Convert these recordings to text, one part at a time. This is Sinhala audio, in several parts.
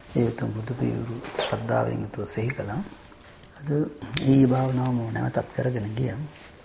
ඒ උතුම් බුදු පියවරු ශ්‍රද්ධාවෙන් යුතුව සිහි කළා. අද මේ භාවනාවම නැවතත් කරගෙන ගියා.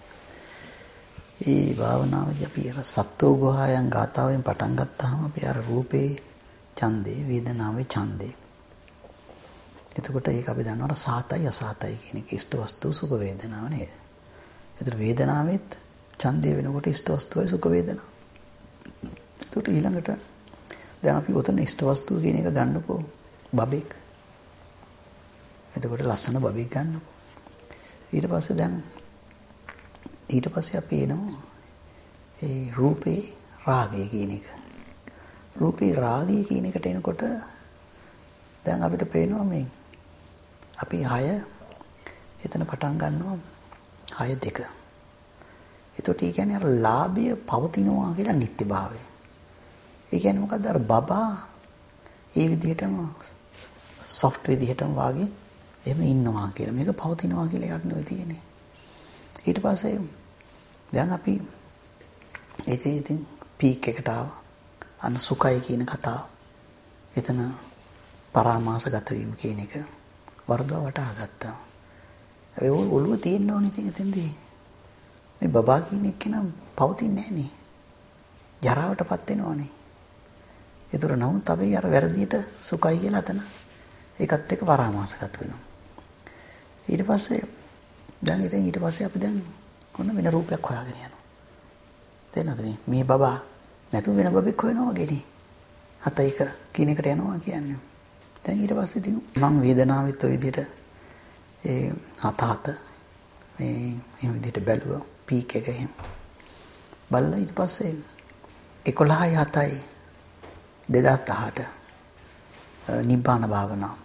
මේ භාවනාවදී අපි අර සත්වෝ ගෝහයන් ගාතාවෙන් පටන් ගත්තාම අපි අර රූපේ ඡන්දේ, වේදනාවේ ඡන්දේ. එතකොට ඒක අපි දන්නවා සාතයි අසාතයි කියන එක ඉෂ්ට වස්තු සුඛ වේදනාව නේද? එතකොට වේදනාවෙත් ඡන්දේ වෙනකොට ඉෂ්ට වස්තුවයි සුඛ වේදනාව. එතකොට ඊළඟට දැන් අපි උතන ඉෂ්ට වස්තුව කියන එක ගන්නකො බබෙක්. එතකොට ලස්සන බබෙක් ගන්නකො. ඊට පස්සේ අපි එනවා ඒ රූපේ රාගය කියන එක. රූපේ රාගය කියන එකට එනකොට දැන් අපිට පේනවා මේ අපි 6 එතන පටන් ගන්නවා 6 2. එතකොට ඒ කියන්නේ අර ලාභය පවතිනවා කියලා නිත්‍යභාවය. ඒ කියන්නේ මොකද්ද අර බබා ඒ විදිහටම සොෆ්ට් විදිහටම වාගේ එහෙම ඉන්නවා කියලා. මේක පවතිනවා කියලා එකක් නෙවෙයි තියෙන්නේ. ඊට පස්සේ දැන් අපි ඒකේ ඉතින් පීක් එකට ආවා. අන්න සුඛයි කියන කතාව. එතන පරාමාසගත වීම කියන එක වර්ධව වටහා ගත්තා. ඒ ඔළුව තියෙන්න ඕනේ ඉතින් එතෙන්දී. මේ බබා කියන එක නම් පවතින්නේ නැහැ නේ. ජරාවටපත් වෙනවනේ. ඒතර නමුත් අපි අර වැරදියට සුඛයි කියලා අතන ඒකත් එක්ක පරාමාසගත වෙනවා. ඊට පස්සේ අපි දැන් ඔන්න වෙන රූපයක් හොයාගෙන යනවා. තේරෙනවද මේ බබා නැතු වෙන බබෙක් හොයනවා වගේ නේ. 7 1 කියන එකට යනවා කියන්නේ. දැන් ඊට පස්සේ ඉතින් මම වේදනාවෙත් ඔය විදිහට ඒ 7 මේ එහෙම විදිහට බැලුවා පීක් එක එහෙම. බලලා ඊට පස්සේ 11යි 7යි 2018 නිබ්බාන භාවනාව.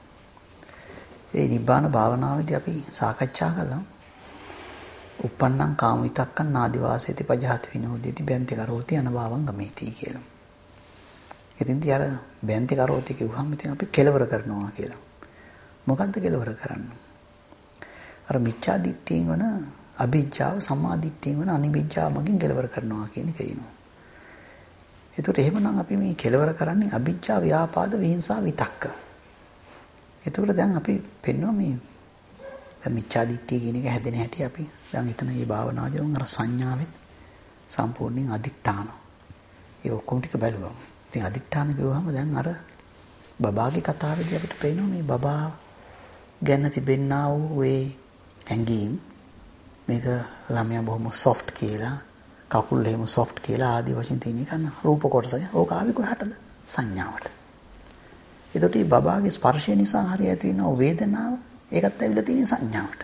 ඒ නිබ්බාන භාවනාවේදී අපි සාකච්ඡා කළා uppannam kama vitakkan nadiwaseti pajahati vinodeti byanti karoti anabavan gameti කියලා. ඉතින්දී අර බැන්ති කරෝති කිව්වම ඉතින් අපි කෙලවර කරනවා කියලා. මොකද්ද කෙලවර කරන්නේ? අර මිච්ඡා දිට්ඨියෙන් වන අභිජ්ජාව සම්මා දිට්ඨියෙන් වන අනිභිජ්ජාව මගින් කෙලවර කරනවා කියන එක කියනවා. ඒකට එහෙමනම් අපි මේ කෙලවර කරන්නේ අභිජ්ජා ව්‍යාපාද විහිංසා විතක්ක. ඒකට දැන් අපි පෙන්වනවා මේ දැන් මිච්ඡා දිට්ඨිය කියන එක හැදෙන හැටි අපි දැන් එතන මේ භාවනාවේදී අර සංඥාවෙත් සම්පූර්ණයෙන් අදිඨාන. ඒ ඔක්කොම ටික බැලුවා. ඉතින් අදිඨාන කිව්වහම දැන් අර බබාගේ කතාවේදී අපිට පේනවා මේ බබා ගැන තිබෙනා වූ ඒ ඇඟීම් මේක ළමයා බොහොම සොෆ්ට් කියලා කකුල් එහෙම සොෆ්ට් කියලා ආදි වශයෙන් තියෙන එක න රූප කොටස. ඕක ආවි කොහටද? සංඥාවට. ඒකට මේ බබාගේ ස්පර්ශය නිසා හරි ඇති වෙන වේදනාව ඒකත් ඇවිල්ලා තියෙන සංඥාවට.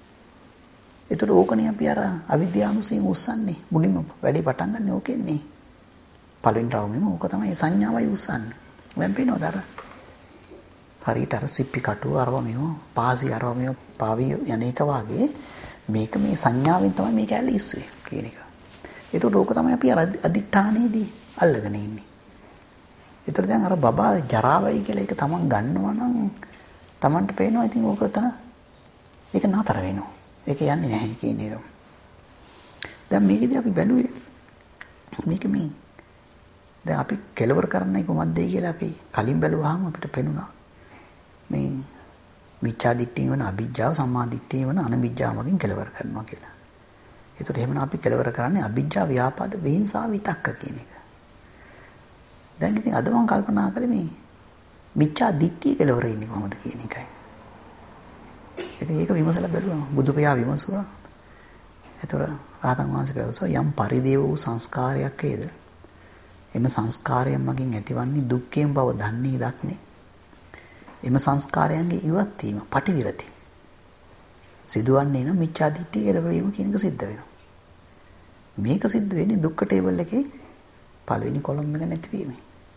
ඒකට ඕකනේ අපි අර අවිද්‍යාවුසින් උස්සන්නේ මුලින්ම වැඩි පටන් ගන්න ඕකෙන්නේ. පළවෙනි රවුමෙම ඕක තමයි සංඥාවයි උස්සන්නේ. දැන් පේනවද අර හරියට අර සිප්පි කටුව අරවමියෝ පාසි අරවමියෝ පාවිය යන්නේක වාගේ මේක මේ සංඥාවෙන් තමයි මේක ඇල්ල ඉස්සුවේ කියන එක. ඒකට ඕක තමයි අපි අර අදිඨානයේදී අල්ලගෙන ඉන්නේ. ඒතර දැන් අර බබා ජරාවයි කියලා ඒක තමන් ගන්නවා නම් තමන්ට පේනවා ඉතින් ඕක තන ඒක නතර වෙනවා. ඒක යන්නේ නැහැ කියන එක. දැන් මේකදී අපි බැලුවේ මේක මේ දැන් අපි කෙලවර කරන්නයි කොහොමද කියලා අපි කලින් බැලුවාම අපිට පේනුණා මේ මිච්ඡා දිට්ඨිය වෙන අභිජ්ජාව සම්මා දිට්ඨිය වෙන අනභිජ්ජාව වලින් කෙලවර කරනවා කියලා. ඒකට එහෙමනම් අපි කෙලවර කරන්නේ අභිජ්ජා ව්‍යාපාද විහිංසා විතක්ක කියන එක. දැන් ඉතින් අද මම කල්පනා කරේ මේ මිච්ඡා දිට්ඨිය කෙලවර ඉන්නේ කොහොමද කියන එකයි. ඉතින් ඒක විමසලා බැලුවා බුදුපයා විමසුවා. ඒතර රහතන් වහන්සේ පැවසුවා යම් පරිදේව වූ සංස්කාරයක් වේද එම සංස්කාරයන් මගින් ඇතිවන්නේ දුක්ඛයෙන් බව දන්නේ දක්නේ. එම සංස්කාරයන්ගේ ඉවත් වීම පටිවිරති. සිදුවන්නේ නම් මිච්ඡා දිට්ඨිය කෙලවර වීම කියන එක සිද්ධ වෙනවා. මේක සිද්ධ වෙන්නේ දුක්ඛ ටේබල් එකේ පළවෙනි කොලම් එක නැතිවීමයි.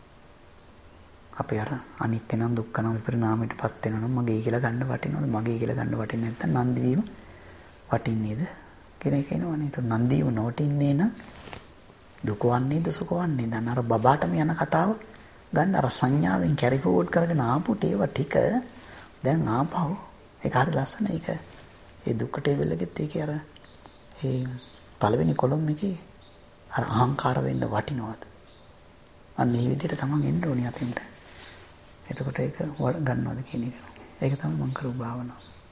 අපි අර අනිත්‍ය නම් දුක්ඛ නම් විපරිණාමයටපත් වෙනවා නම් මගේ කියලා ගන්න වටිනවද මගේ කියලා ගන්න වටින්නේ නැත්නම් නන්දි වීම වටින්නේද කියන එක එනවනේ. ඒක නන්දි වීම නොවටින්නේ නම් දුක වන්නේද සුඛ වන්නේද? දැන් අර බබාටම යන කතාව ගන්න අර සංඥාවෙන් කැරි ෆෝවර්ඩ් කරගෙන ආපු ඒව ටික දැන් ආපහු ඒක හරි ලස්සන ඒක ඒ දුක්ඛ ටේබල් එකෙත් ඒකේ අර ඒ පළවෙනි කොලම් එකේ අර අහංකාර වෙන්න වටිනවද? අන්න මේ විදිහට තමන් එන්න ඕනේ අතෙන්ට. එතකොට ඒක ගන්නවද කියන එක. ඒක තමයි මම කරු භාවනාව.